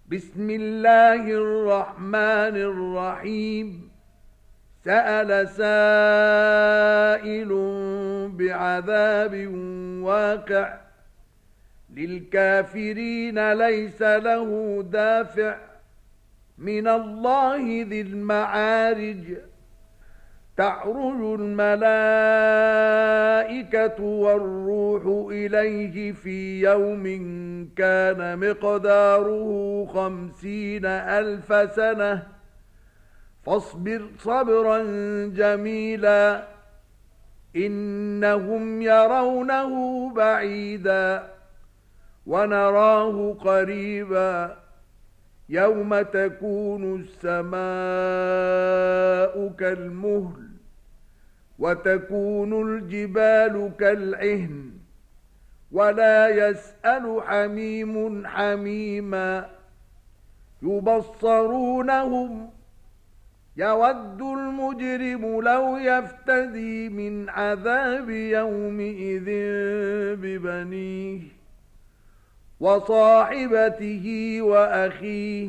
بسم الله الرحمن الرحيم. سأل سائل بعذاب واقع للكافرين ليس له دافع من الله ذي المعارج. تعرج الملائكة والروح إليه في يوم كان مقداره 50,000 سنة فاصبر صبرا جميلا إنهم يرونه بعيدا ونراه قريبا يوم تكون السماء كالمهل وتكون الجبال كالعهن ولا يسأل حميم حميما يبصرونهم يود المجرم لو يفتدي من عذاب يومئذ ببنيه وصاحبته وأخيه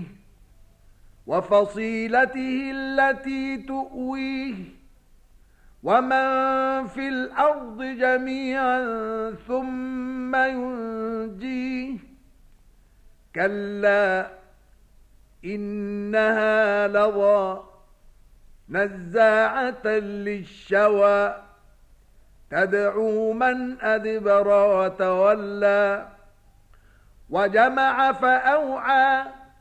وفصيلته التي تؤويه ومن في الأرض جميعا ثم ينجيه كلا إنها لظى نزاعة للشوى تدعو من أدبر وتولى وجمع فأوعى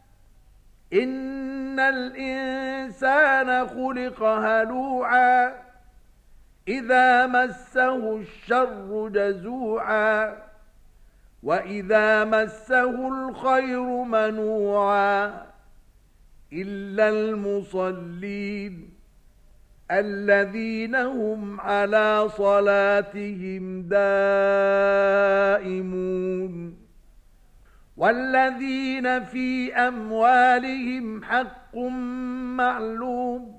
إن الإنسان خلق هلوعا إذا مسه الشر جزوعا وإذا مسه الخير منوعا إلا المصلين الذين هم على صلاتهم دائمون والذين في أموالهم حق معلوم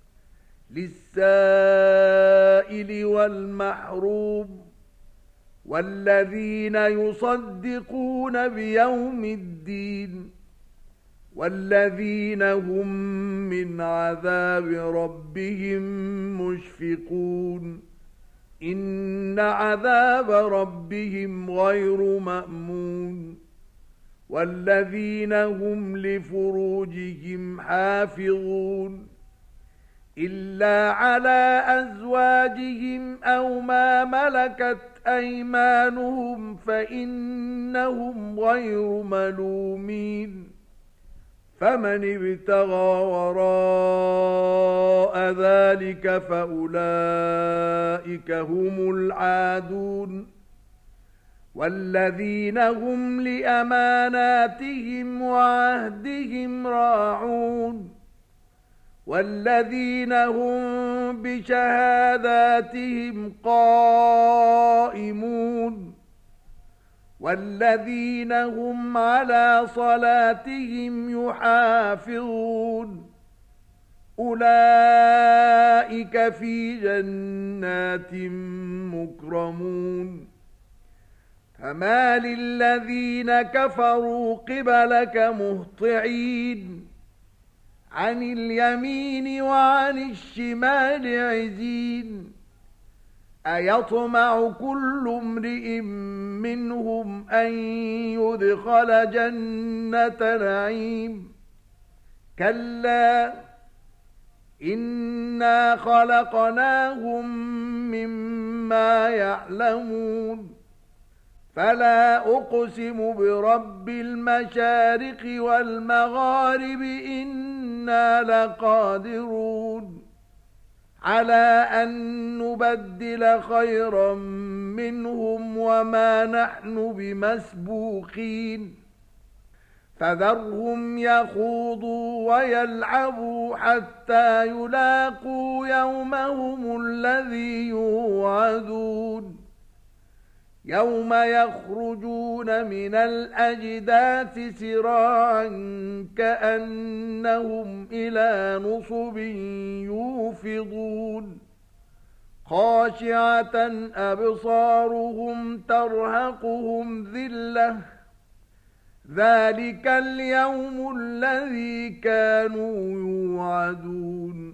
للسائل والمحروم والذين يصدقون بيوم الدين والذين هم من عذاب ربهم مشفقون إن عذاب ربهم غير مأمون والذين هم لفروجهم حافظون إلا على أزواجهم أو ما ملكت أيمانهم فإنهم غير ملومين فمن ابتغى وراء ذلك فأولئك هم العادون والذين هم لأماناتهم وعهدهم راعون والذين هم بشهاداتهم قائمون والذين هم على صلاتهم يحافظون أولئك في جنات مكرمون فما للذين كفروا قبلك مهطعين عن اليمين وعن الشمال عزين أيطمع كل امرئ منهم أن يدخل جنة نعيم كلا إنا خلقناهم مما يعلمون فلا أقسم برب المشارق والمغارب إنا لقادرون على أن نبدل خيرا منهم وما نحن بمسبوقين فذرهم يخوضوا ويلعبوا حتى يلاقوا يومهم الذي يوعدون يوم يخرجون من الأجداث سراعا كأنهم إلى نصب يوفضون خاشعة أبصارهم ترهقهم ذلة ذلك اليوم الذي كانوا يوعدون